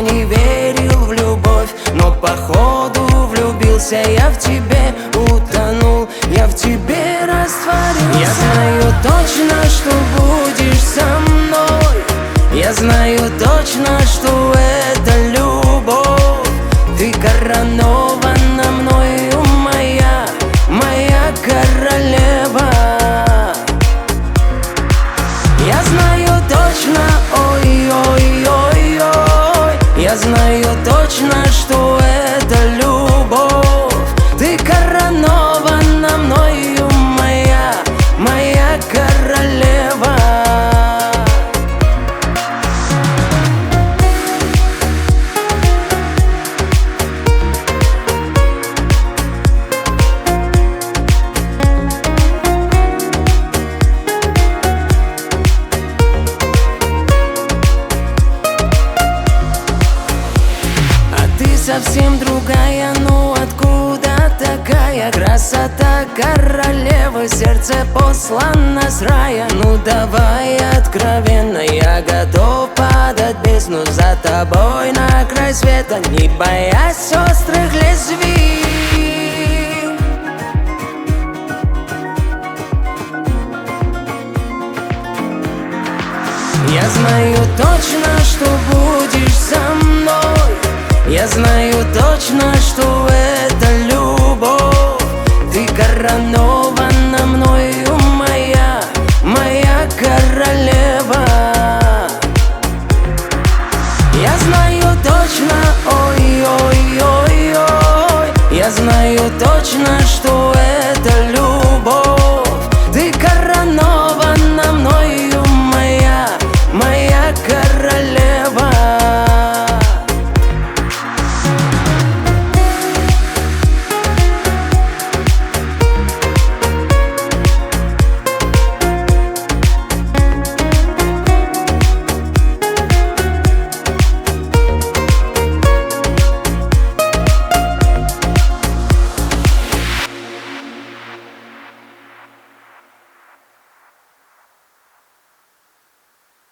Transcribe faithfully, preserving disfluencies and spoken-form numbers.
я не верил в любовь, но походу влюбился я в тебе, утонул, я в тебе растворился. Я знаю точно, что будешь со мной, я знаю точно, что это любовь. Ты коронована мною, моя, моя королева. Я знаю точно, ой-ой-ой-ой, я знаю точно, что это любовь. Ты коронована мною, моя, моя королева. Совсем другая, ну откуда такая красота королевы? Сердце послано с рая. Ну давай откровенно, я готов падать в бездну за тобой на край света, не боясь острых лезвий. Я знаю точно, что будешь со мной, я знаю точно, что это любовь. Ты коронована мною, моя, моя королева. Я знаю точно, ой-ой-ой-ой, я знаю точно, что